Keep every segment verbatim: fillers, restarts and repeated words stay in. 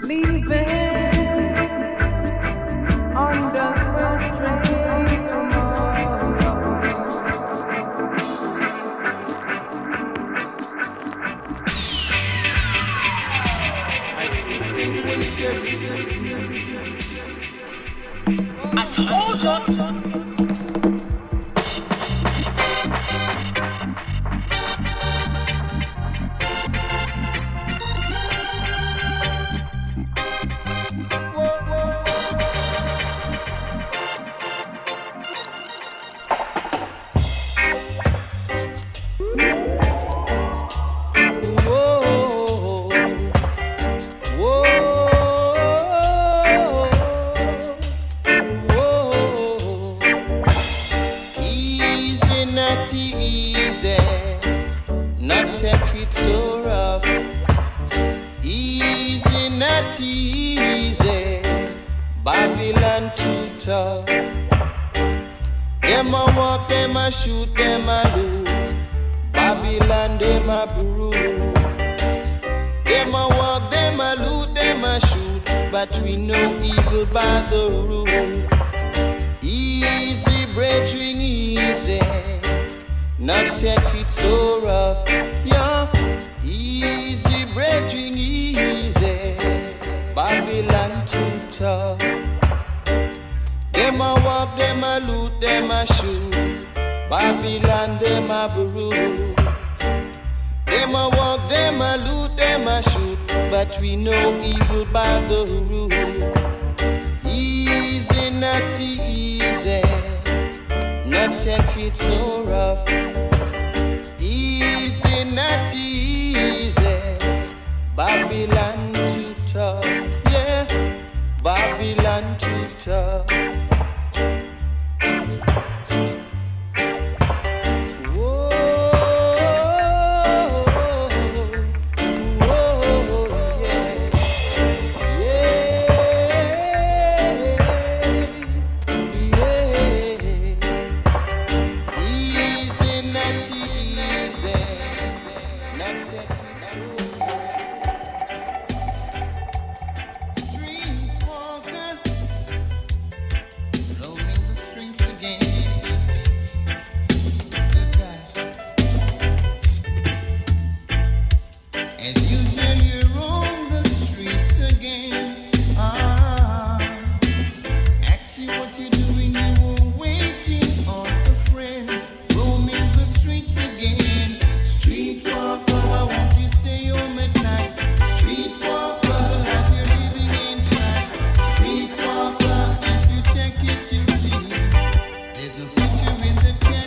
leaving on the first train tomorrow. I sit and waited. I told you.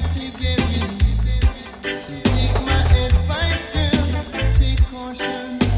Take my advice, girl, take caution.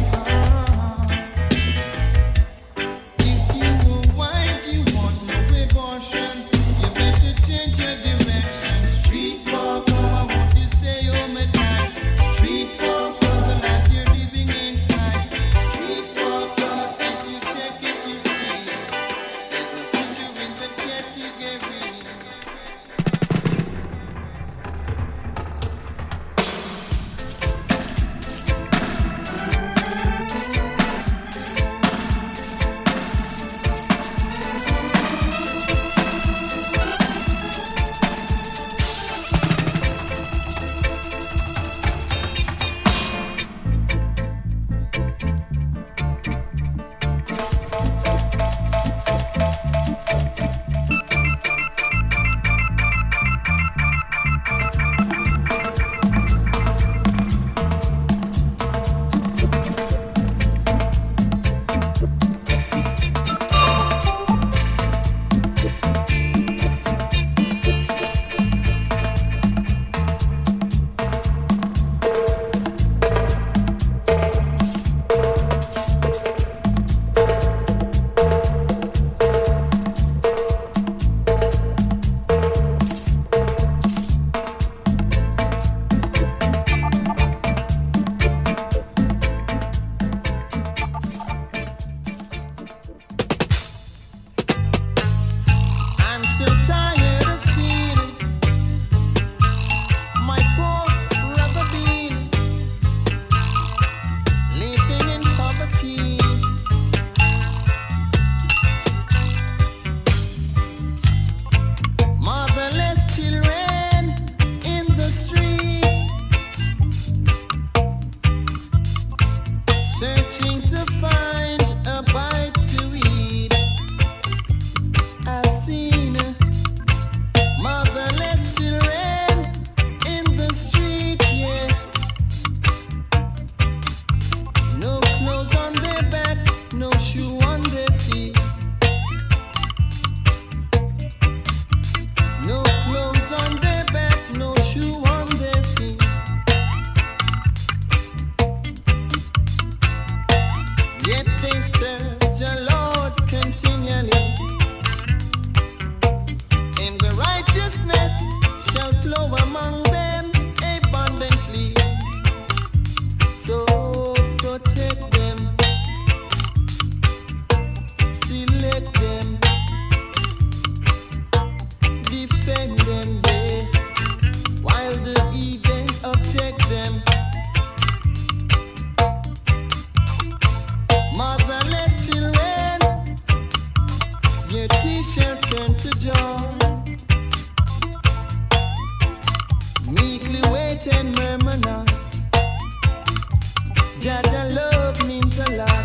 Jaja love means a lot.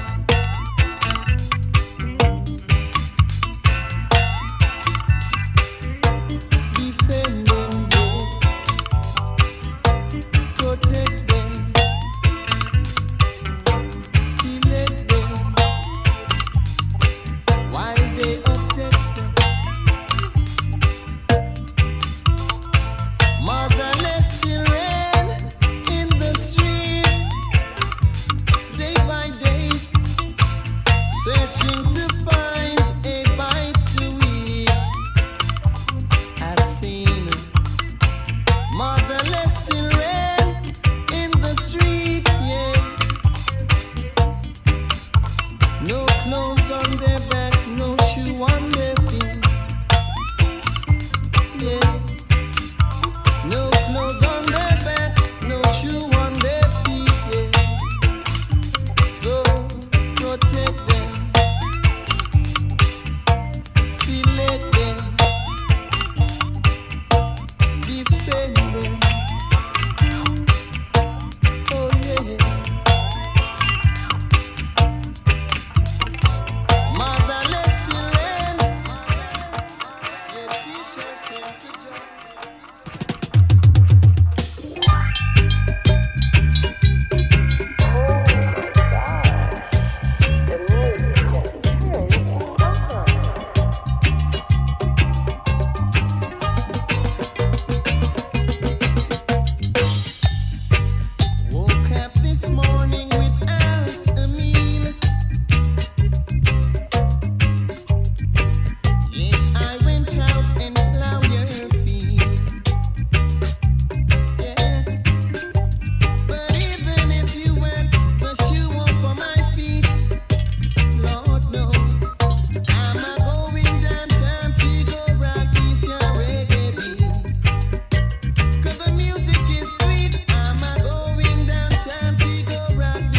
Defend them, protect them, select them while they object. Motherless children in the street, day by day, searching to find a bite to eat. I've seen motherless children in the street, yeah. No clothes on their back, no shoe on their feet, yeah. No clothes on their back, no shoe on their feet, yeah. So protect them, select them, defend them. Oh yeah. Motherless children, your t-shirt turn to joy. Woke up this morning without a meal. Yet I went out and plowed your field. Yeah. But even if you had the shoe on for my feet, Lord knows I'm a going downtown to go rock this your reggae beat. 'Cause the music is sweet. I'm a going downtown to go rock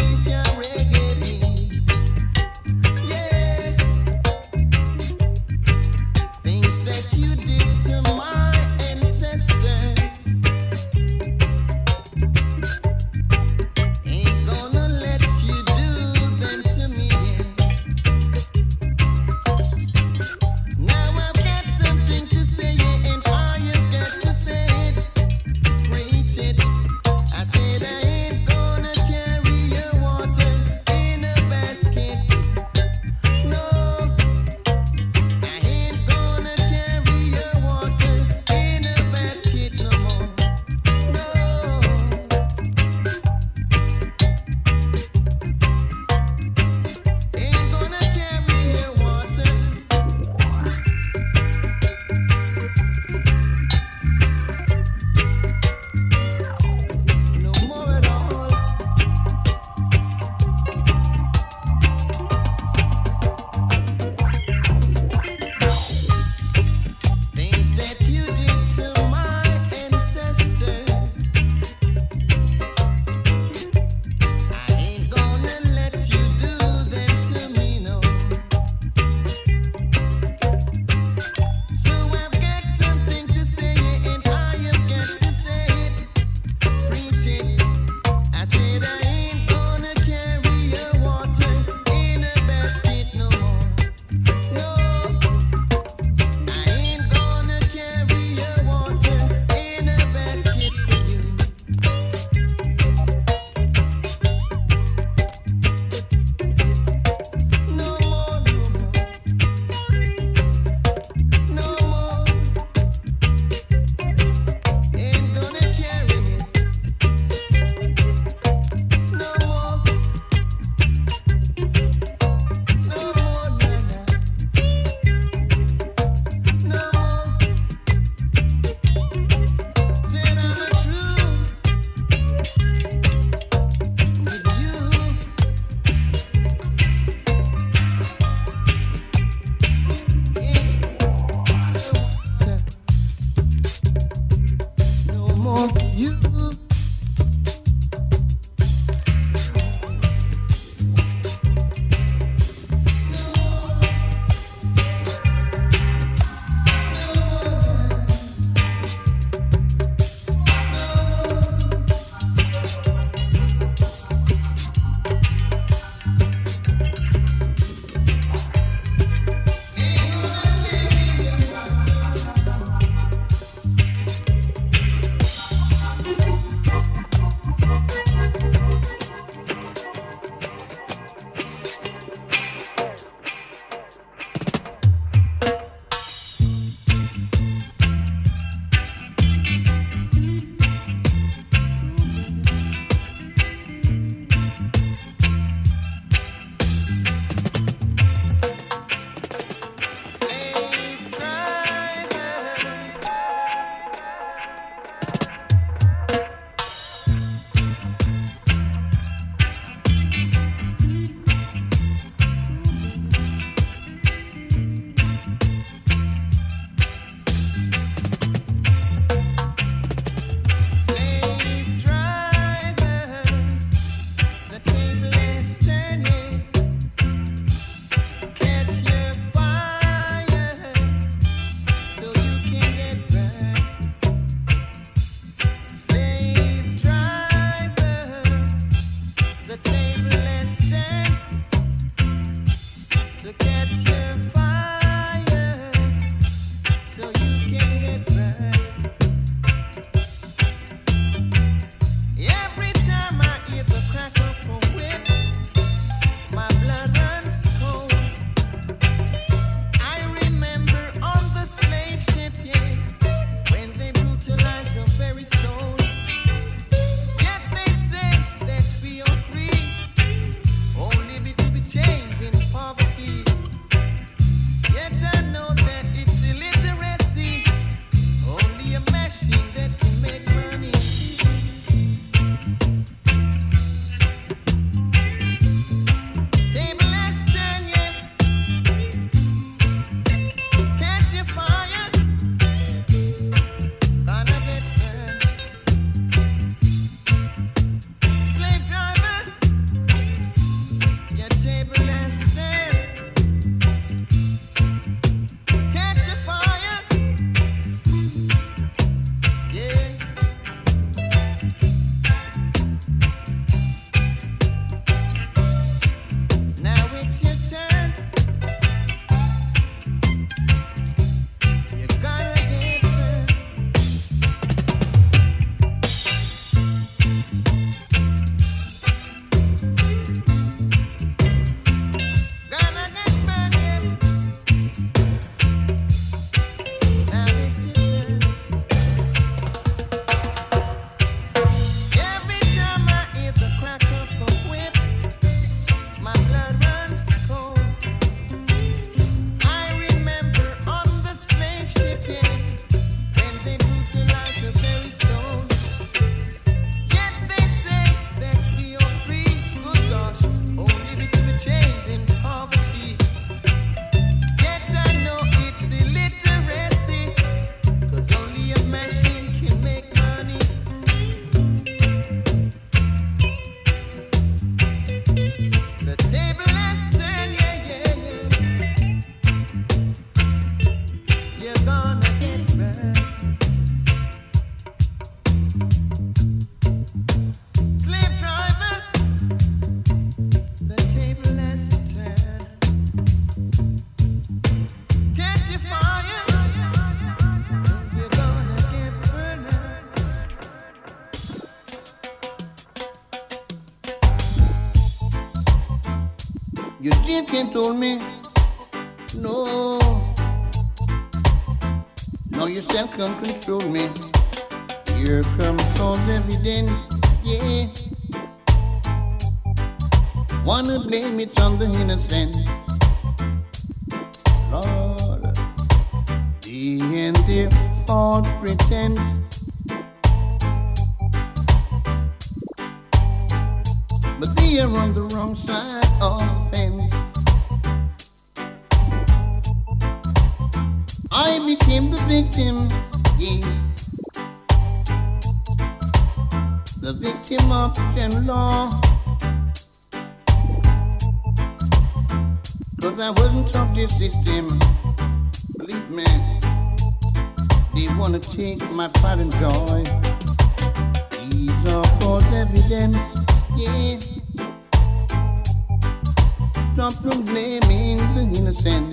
The table is set, so catch your fire, so you can get burned. Every time I hear the crack of a whip, my blood runs cold. I remember on the slave ship, yeah, when they brutalized the very soul. Yet they say that we are free, only be to be chained in poverty. Yet I know that it's illiteracy, only a machine that can make money. Table has turned, yeah. Catch your fire, gonna get burned. Slave driver, your table has turned. Catch your fire, yeah. Now it's your turn. You gotta get burned. Gonna get burned, yeah. Now it's your turn. Every time I hear the crack of a whip, my blood runs cold. I remember on the slave ship, yeah, when they brutalized the very soul. Yet they say that we are free, good gosh, only be to be chained in poverty. Yet I know it's illiteracy, 'cause only a machine can make money. The table has turned, yeah, yeah, yeah. You're gonna get burned. Slave driver, the table has turned. Catch your fire, you're gonna get burned. You just can't told me, no, no, yourself can't control me. Here comes all evidence, yeah. Wanna blame it on the innocent, Lord. They and their false pretense. But they are on the wrong side of the fence. I became the victim, yeah. The victim of general law. 'Cause I wasn't taught this system. Believe me, they wanna take my pride and joy. These are false evidence, yeah. Stop from blaming the innocent.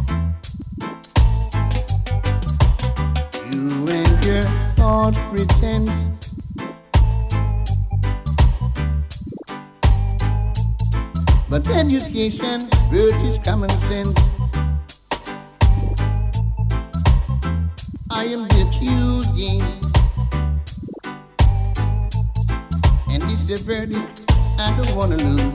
You and your false pretense. But education virtues common sense. I am the accused, yeah. And this is a verdict I don't wanna lose.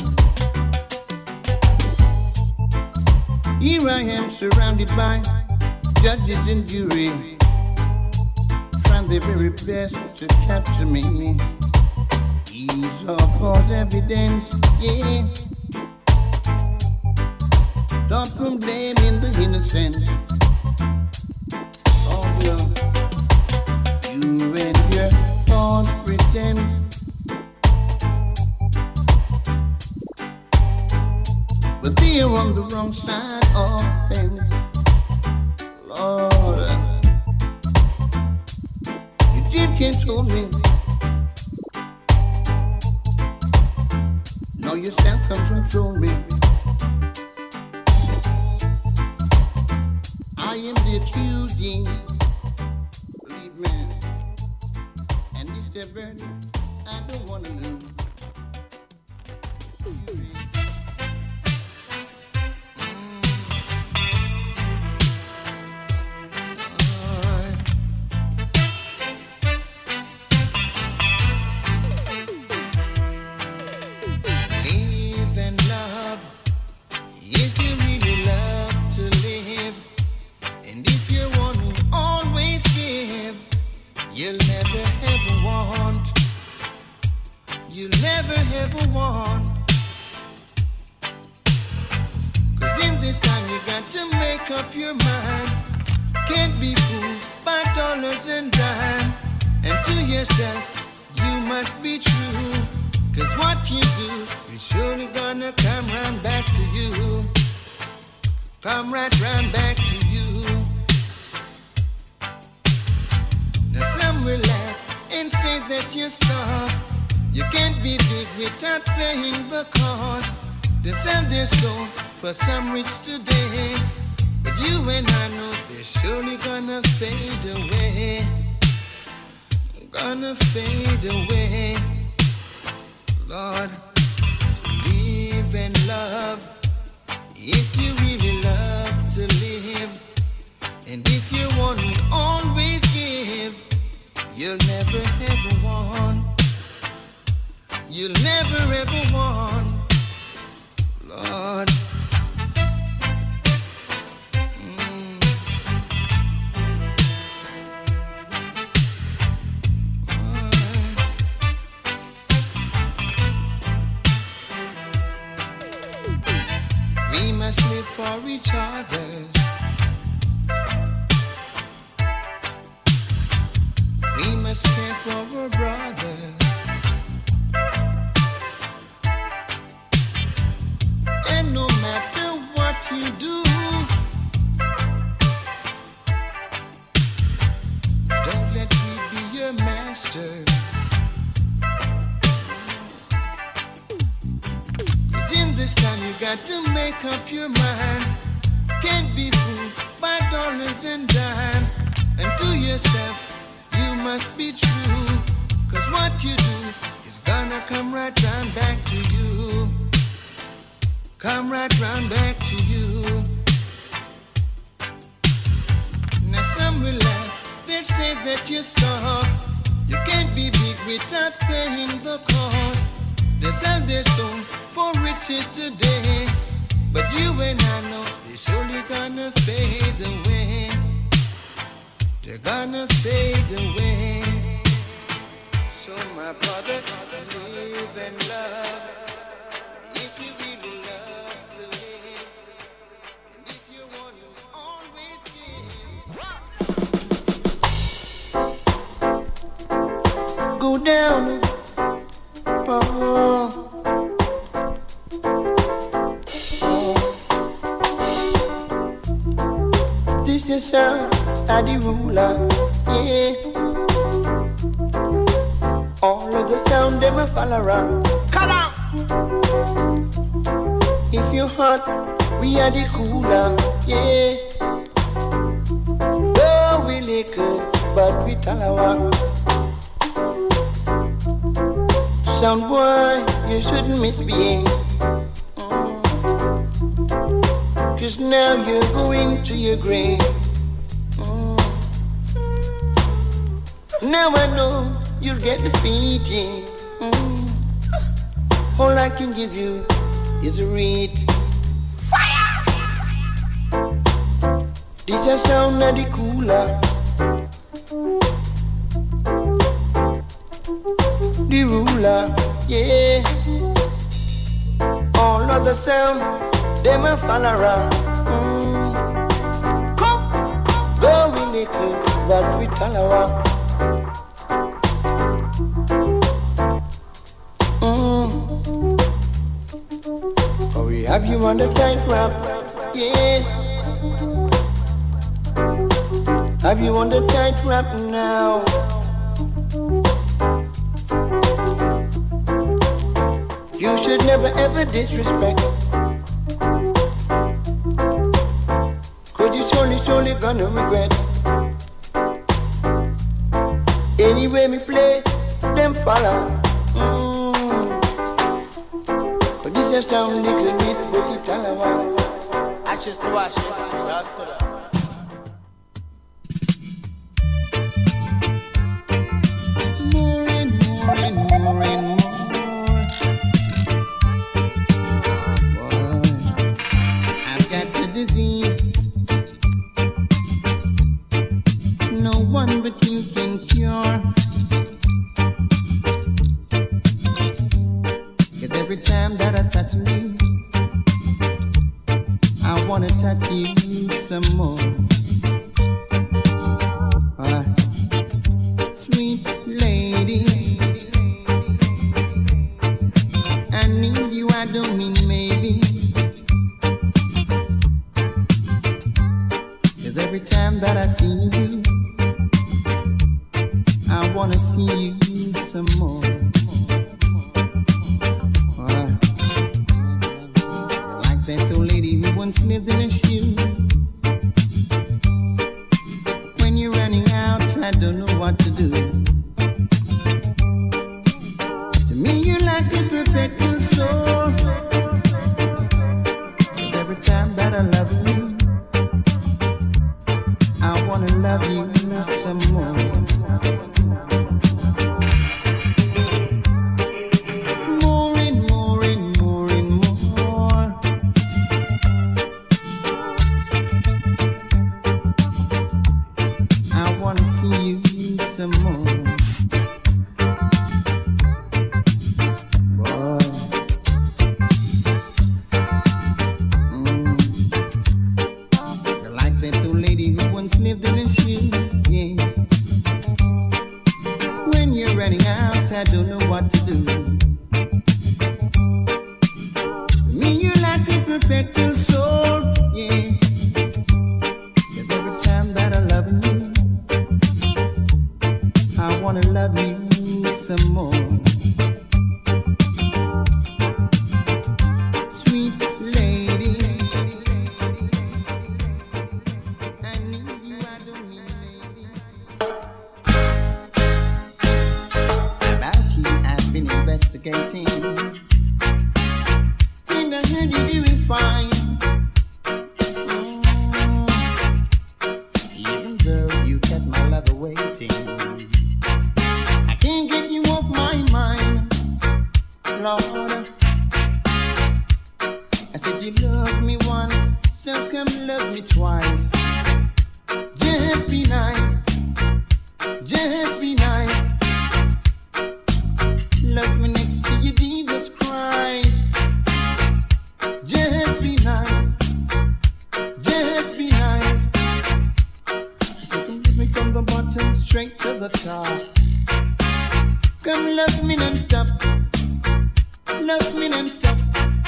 Here I am surrounded by judges and jury, trying their very best to capture me. These are false evidence, yeah. Stop from blaming the innocent. Oh, yeah. You and your false pretense. But they are on the wrong side of the fence. Lord, you just can't hold me. Now yourself can control me. I am the accusing, believe me. And this is a burden I don't want to lose. For some rich today, but you and I know they're surely gonna fade away, gonna fade away. Lord, so live and love if you really love to live, and if you want to always give, you'll never ever want, you'll never ever want, Lord. Live for each other. We must care for our brothers. And no matter what you do, don't let me be your master. In this time you got to make up your mind. Can't be fooled by dollars and dimes. And to yourself you must be true, cause what you do is gonna come right round back to you. Come right round back to you. Now some will laugh, they'll say that you're soft. You can't be big without paying the cost. They sell their soul for riches today, but you and I know they're surely gonna fade away. They're gonna fade away. So my brother, live and love if you really love to live, and if you want to always give. Go down. Oh. This is sound of the ruler, yeah. All of the sound them a fall around. Cut out. If you're hot, we are the cooler, yeah. Oh, we liquor, but we talawa. Sound boy, you shouldn't misbehave. Mm. Cause now you're going to your grave. Mm. Now I know you'll get defeated. Mm. All I can give you is a reed. Fire! This is sound of the cooler. The ruler, yeah. All of the sound, they may fall around. Mm. Come, go we little, what we tell our. Mm. Oh, we have you on the tight wrap, yeah. Have you on the tight wrap now? You should never ever disrespect. Cause you surely, surely gonna regret. Anyway me play, them follow. Mm. But this just sound a little bit, but it's all I want. Ashes to ashes, dust to dust. More and more and more and more. Boy, I've got the disease. No one but you can cure. 'Cause every time that I touch you, I wanna touch you some more. Uh, sweet lady, I need you, I don't mean maybe. 'Cause every time that I see you, I wanna see you some more. Uh, you're like that old lady who once lived in a shoe. When you're running out, I don't know what to do. To me, you're like a perpetual soul. 'Cause every time that I love you, I wanna love you some more. More and more and more and more. I wanna see you some more. Boy. Mm. You're like that old lady who once lived in a shoe. Yeah. When you're running out, I don't know what to do. To me, you're like a perpetual soul. Yeah. 'Cause every time that I love you, I wanna love you some more. Sweet lady, I need you, I don't mean maybe. About you, I've been investigating, and I heard you doing fine. Mm. Even though you kept my lover waiting, I can't get you off my mind, Lord. I said you loved me once, so come love me twice. Just be nice, just be nice. Love me next to you, Jesus Christ. Just be nice, just be nice. So come love me from the bottom straight to the top. Come love me non-stop, love me non-stop.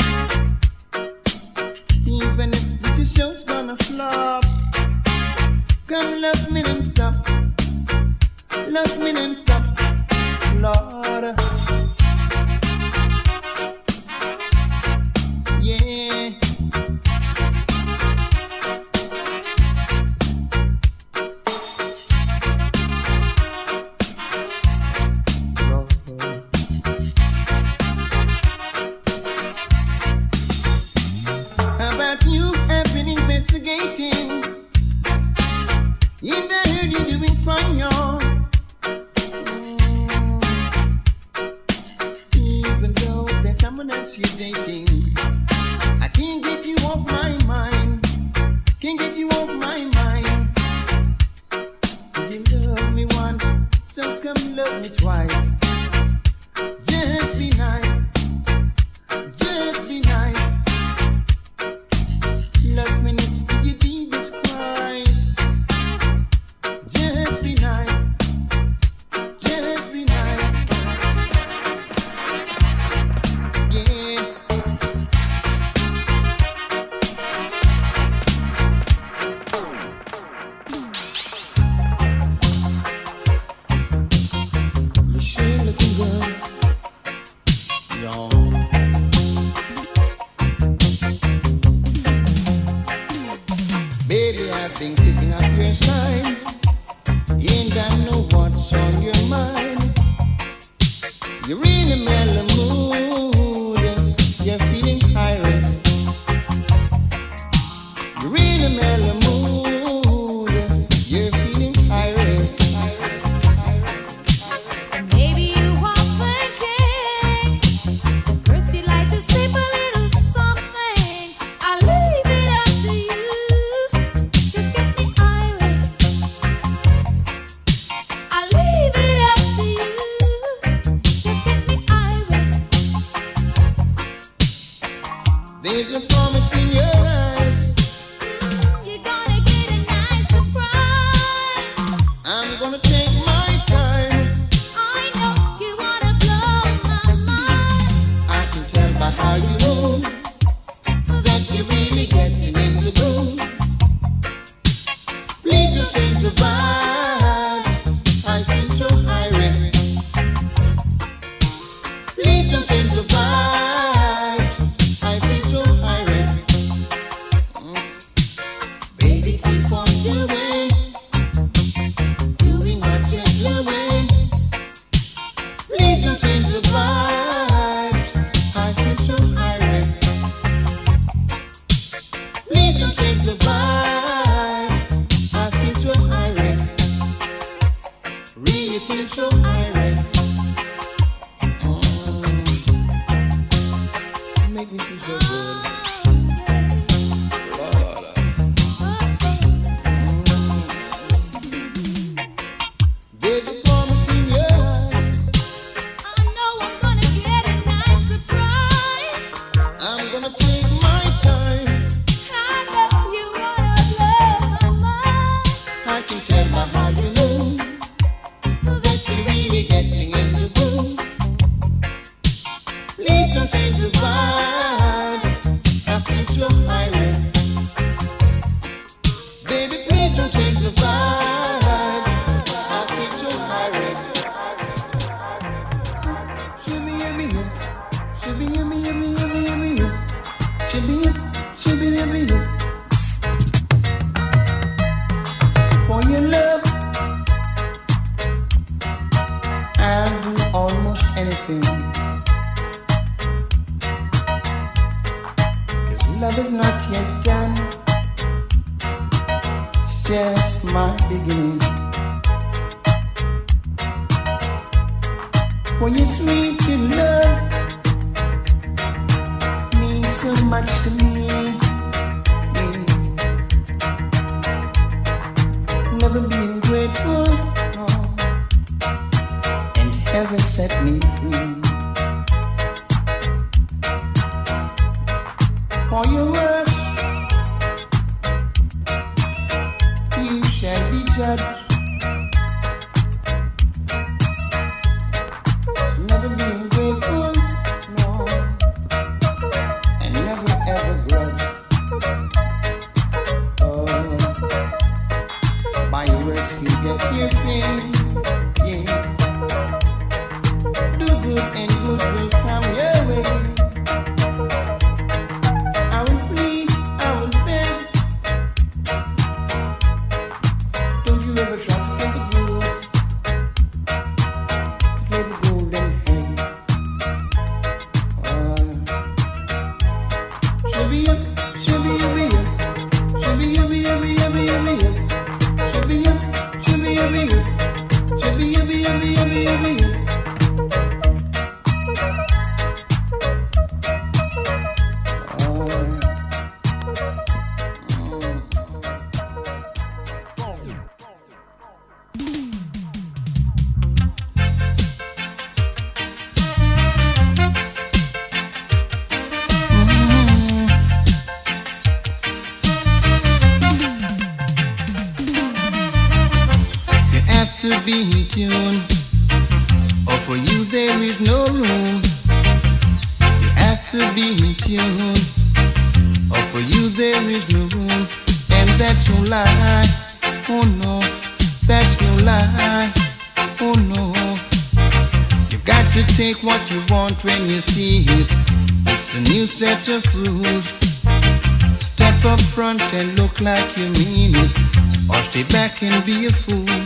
Even if this show's gonna flop, come love me non-stop, love me non-stop, Lord. Yeah. Lord. About you, I've been investigating, and I heard you doing fine, y'all. Mm. Even though there's someone else you're dating, I can't get you off my mind, can't get you off my mind. You love me once, so come love me twice. Just be nice, just be nice. Love me next to you, Jesus Christ. Just be nice, just be nice. Yeah. You There's a promise in your eyes. You're gonna get a nice surprise. I'm gonna take my time. I know you wanna blow my mind. I can tell by how you move that you're really getting in the groove. Please don't change the vibe. I feel so irate. Please don't change the vibe. I feel so irate. Mm. Baby, keep on doing, doing what you're doing. Please don't change the vibe. I feel so irate. Please don't change the vibe. I feel so irate. Really feel so irate. Mm. Make me feel so good. La, la, la. Mm. There's a promise in your eyes. I know I'm gonna get a nice surprise. I'm gonna take my time. I know you wanna blow my mind. I can tell by how you move that you're really getting in the groove. Please don't change the vibe. I feel so irate. Baby, please don't change the vibe. I feel so irate. Shimmy, yummy, yum. Shimmy, yummy, yummy, yummy, yummy, yum. Shimmy, yum, shimmy, yummy, yum. For your love, I'll do almost anything. 'Cause love is not yet done. It's just my beginning. For your sweet love means so much to me. Yeah. Never been grateful, no, and heaven set me free. For your works, you shall be judged. Never been grateful, no, and never ever grudge. Oh, by your works you get your pain, yeah. Do good and good will come your way. I will plead, I will beg. Don't you ever try to play the blues, to play the golden hen. Uh, Shibby yup, shibby yubby yup, shibby yubby yubby yubby yubby yup, shibby yup, shibby yubby yup, shibby yubby yubby yubby yubby yup. You have to be in tune, or for you there is no room. You have to be in tune, or for you there is no room. And that's no lie, oh no, that's no lie, oh no. You got to take what you want when you see it. It's the new set of rules. Step up front and look like you mean it, or stay back and be a fool.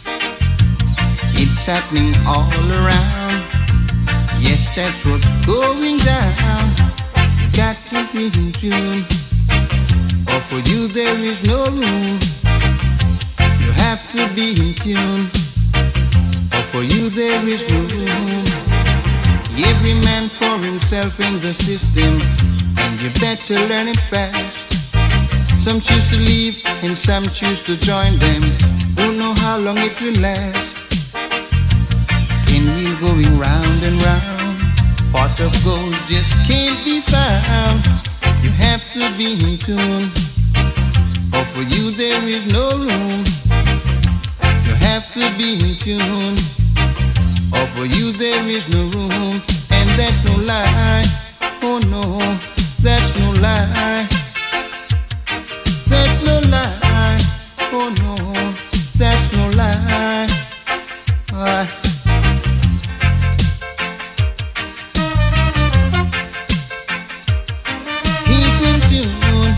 It's happening all around. Yes, that's what's going down. You got to be in tune, or for you there is no room. You have to be in tune, or for you there is no room. Every man for himself in the system, and you better learn it fast. Some choose to leave and some choose to join them. Don't know how long it will last. Pinwheel going round and round, pot of gold just can't be found. be in tune, or for you there is no room. You have to be in tune, or for you there is no room. And that's no lie, oh no, that's no lie. That's no lie, oh no, that's no lie. Uh, keep in tune.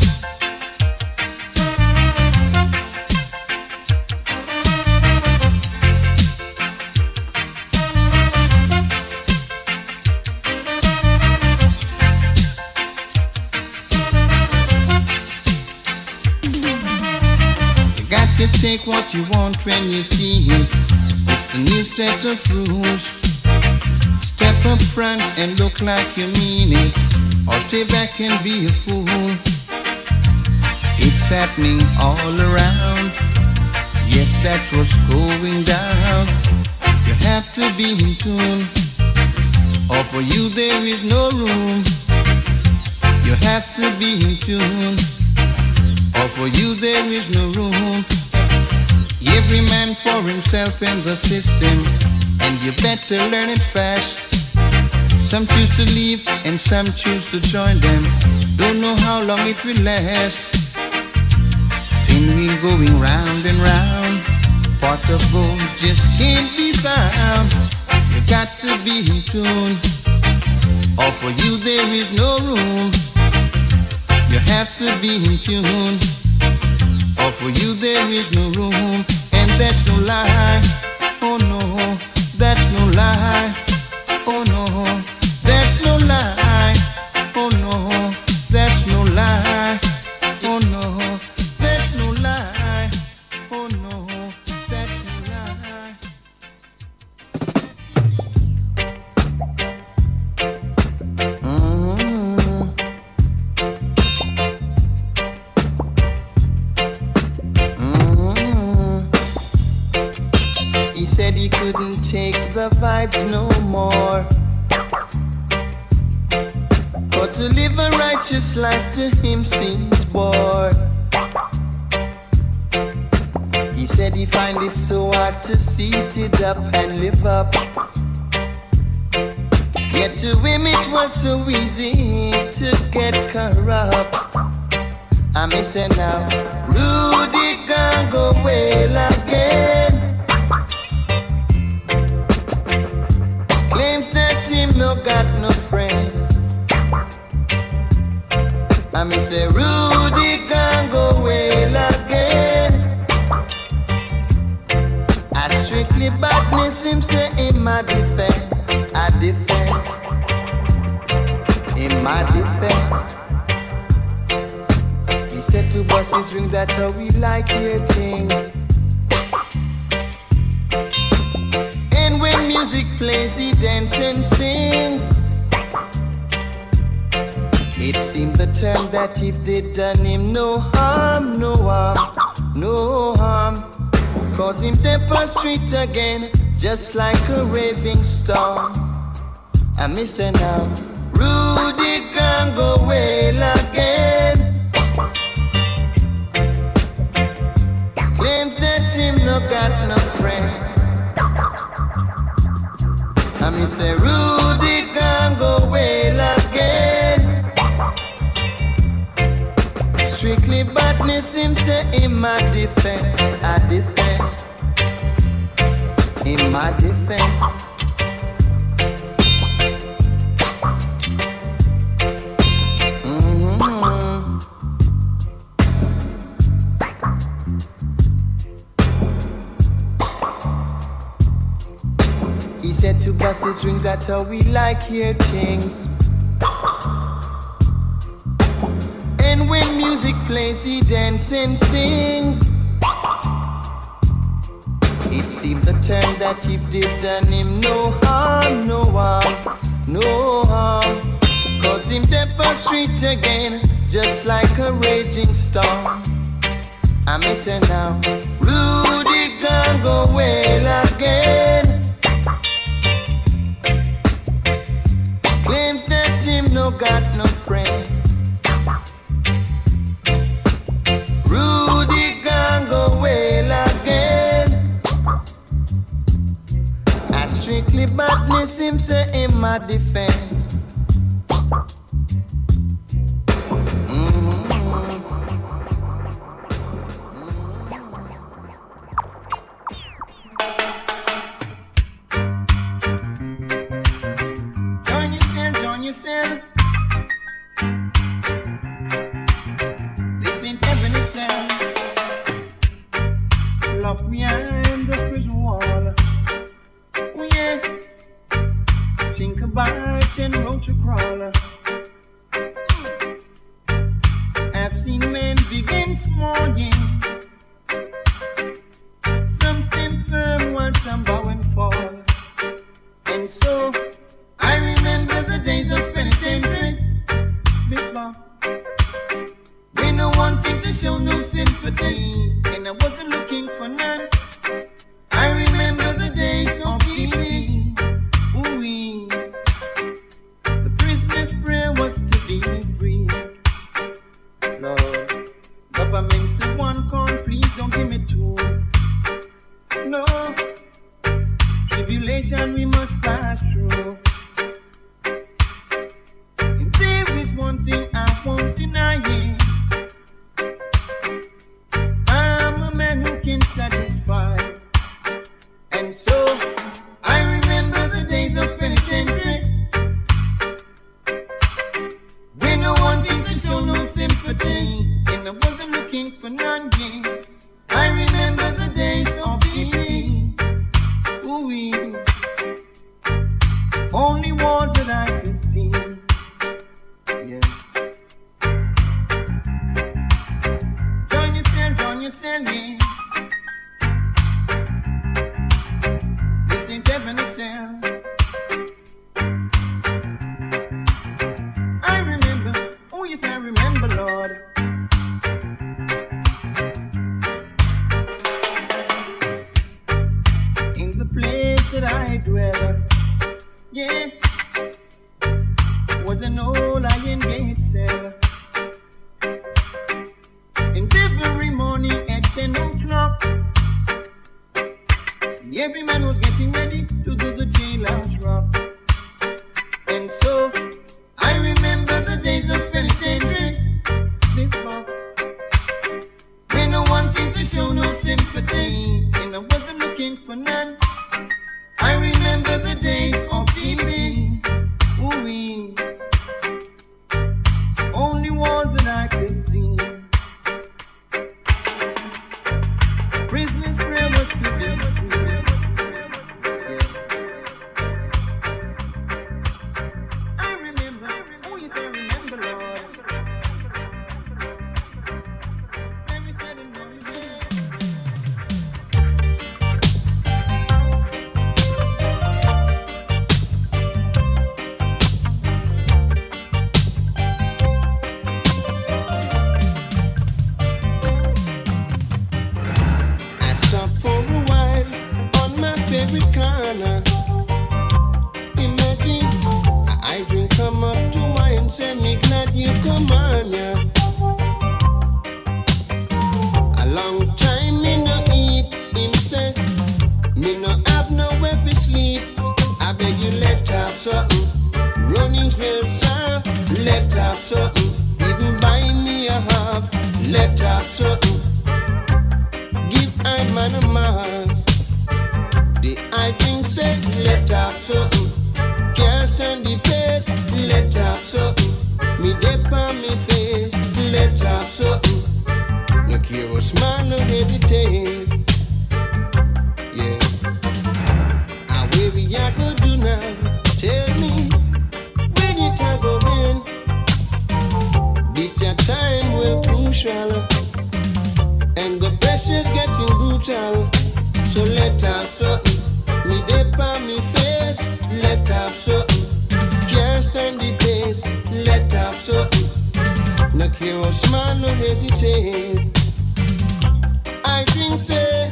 You take what you want when you see it. It's the new set of rules. Step up front and look like you mean it, or stay back and be a fool. It's happening all around. Yes, that's what's going down. You have to be in tune, or for you there is no room. You have to be in tune, or for you there is no room. Every man for himself in the system, and you better learn it fast. Some choose to leave and some choose to join them. Don't know how long it will last. Pinwheel going round and round. Pot of gold just can't be found. You got to be in tune, or for you there is no room. You have to be in tune, or for you there is no room. And that's no lie, oh no, that's no lie, oh no, that's no lie, oh no, that's no lie, oh no, that's no lie, oh no, that's no lie. Mm-hmm. He said he couldn't take the vibes no more, but to live a righteous life to him seems bore. He said he find it so hard to seat it up and live up, yet to him it was so easy to get corrupt. I may say now, Rudy can't go well again. Claims that him no got no friend. I me say Rudy can't go well again. I strictly badness him say in my defense. I defend in my defense. He said to bust his ring, that's how we like hear things. When music plays, he dances and sings. It seemed the term that if they done him no harm, no harm, no harm. Cause him dip on street again, just like a raving storm. I miss say now, Rudy can't go well again. Claims that him no got no friend. I me say Rudy can't go well again. Strictly badness him say in my defense. I defend in my defense. He said to bust his rings, that's how we like hear things. And when music plays, he dances and sings. It seemed the time that if they've done him no harm, no harm, no harm. Cause him dead on street again, just like a raging storm. I may say now, Rudy can't go well again. Claims that him no got no friend. my defense. Join yourself, join yourself. This ain't heaven itself. Locked behind the prison wall. Oh yeah. Think about and roach a crawler. I've seen men begin small, yeah. Some stand firm while some bow and fall. And so I remember the days of penitentiary. Big Bob. When no one seemed to show no sympathy, and I wasn't looking for none. I remember the days of T V. Ooh-wee. The prisoner's prayer was to be free. Lord, government said one count, please don't give me two. No, tribulation we must pass through. And there is one thing I won't deny it. I'm a man who can satisfy. And so I remember the days of penitentiary, when no one seemed to show no sympathy, and I wasn't looking for none, yeah. I remember the days of T V. Ooh-wee. Only walls that I could see. Yeah. Join yourself, join yourself, yeah. This ain't heaven itself. I remember, oh yes, I remember, Lord. In the place that I dwell, yeah, was an old iron gate cell. And every morning at ten o'clock, every man was getting ready to do the jailhouse rock. And so I remember the days of penitentiary, Big Bob, when no one seemed to show no sympathy, and I wasn't looking for none. I remember the days of T V. Ooh-wee. Only walls that I could see. Prisoner's prayer was to be free. Yeah. I remember, oh yes, I remember, Lord. Very sad and very sad. I stopped for a while on my favorite corner. Imagine I drink come up to wine, say me glad you come on, yeah. A long time me no eat, him say me no have nowhere to sleep. I beg you let have something. Running's well sharp, let have something. Even buy me a half, let have something. Give I man a mass. The I think say let have something. Can't stand the pace, let have something. Me dip on me face, let have something. No care what smile, no hesitate. Yeah. And where we are go do now? Tell me when it a go in. This your time will crucial, and the pressure's getting brutal. So let have something. Me dip on me face, let have something. Can't stand the pace, let have something. No care what smile, no hesitate. I think say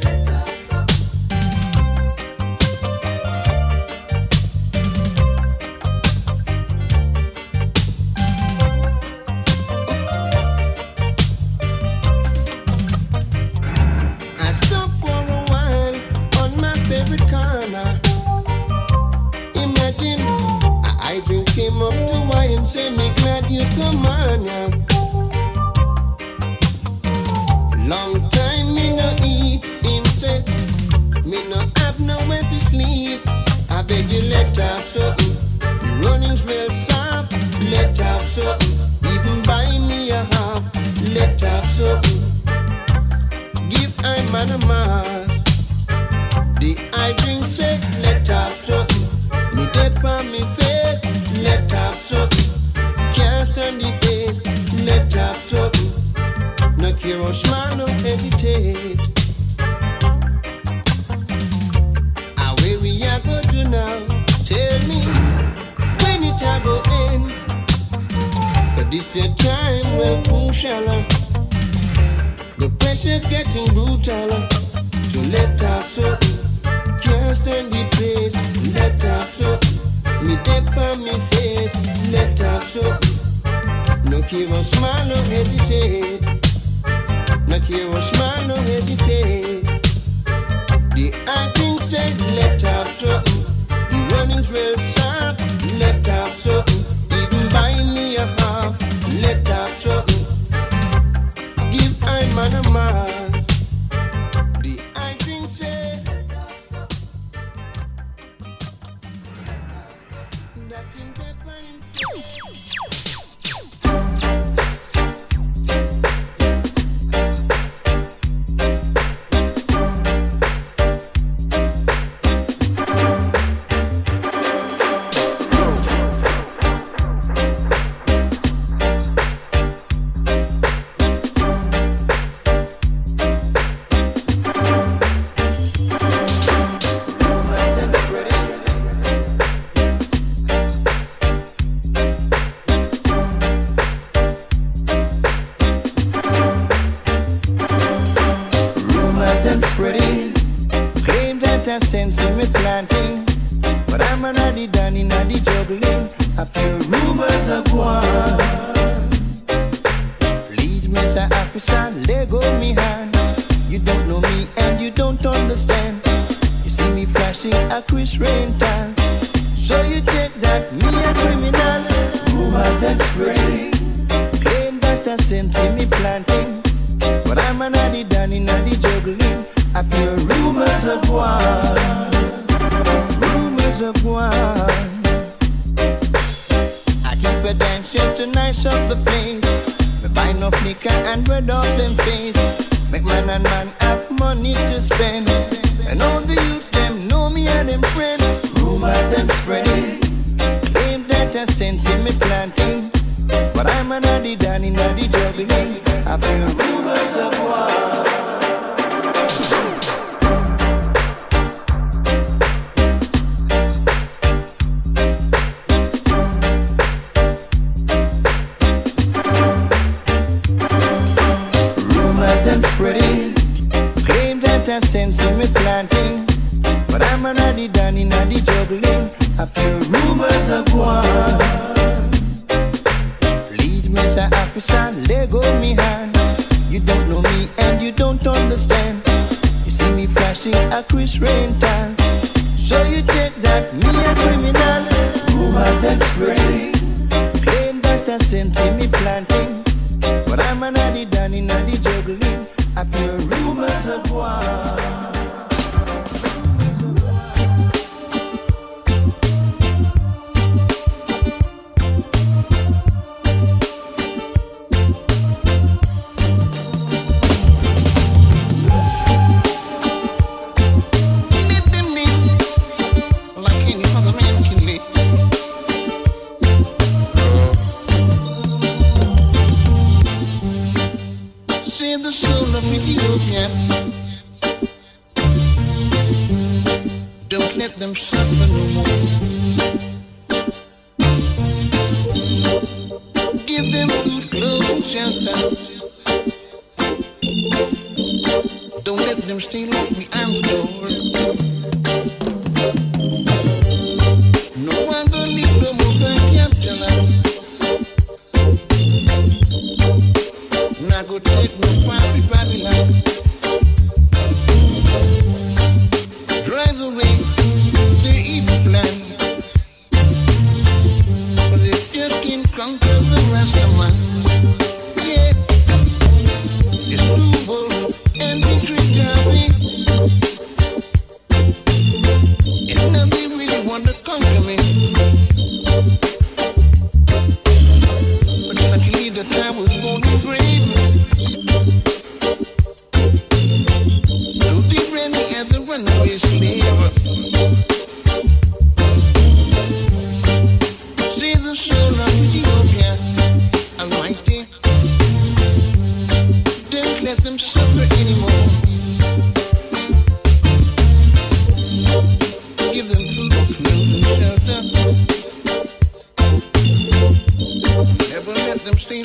I stopped for a while on my favorite corner. Imagine yeah. Long time me no eat, him say. Me no have nowhere to sleep. I beg you let have something. The running's real soft. Let have something. Even buy me a half. Let have something. Give I man a mass. The I drink say let have something. Me dip on me face. Let have something. Can't stand the pain. Let have something. No care or smile, no hesitate. Away we are go to now. Tell me when it a go end. But this your time well crucial. The pressure's getting brutal. So let have something. Can't stand the pace. Let have something. Me dip on me face. Let have something. No care or smile, no hesitate. No care or smile, no hesitate. The acting said let have something. The running's real sharp. Let have something. Even buy me a half. Let have something. Give I man a man. The acting said that in the pain. conquer the rest of my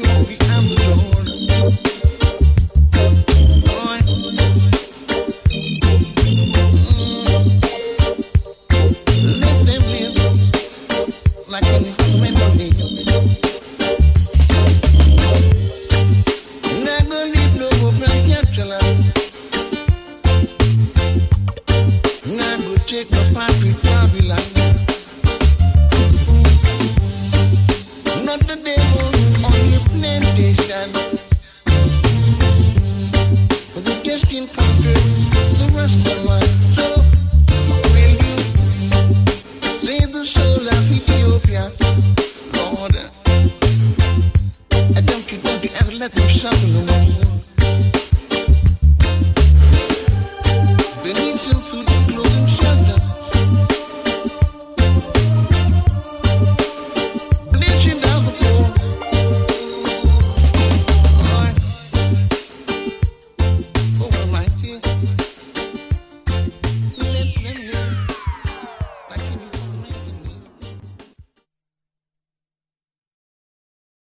we have the Lord. Boy, mm, let them live like any human being. Never leave no hope and capture life. Never take no part with Babylon. Not the devil on your plantation, but the just can conquer the rest of my soul. Will you save the soul of Ethiopia, Lord? And don't you, don't you ever let them suffer no more. They need some food and clothes.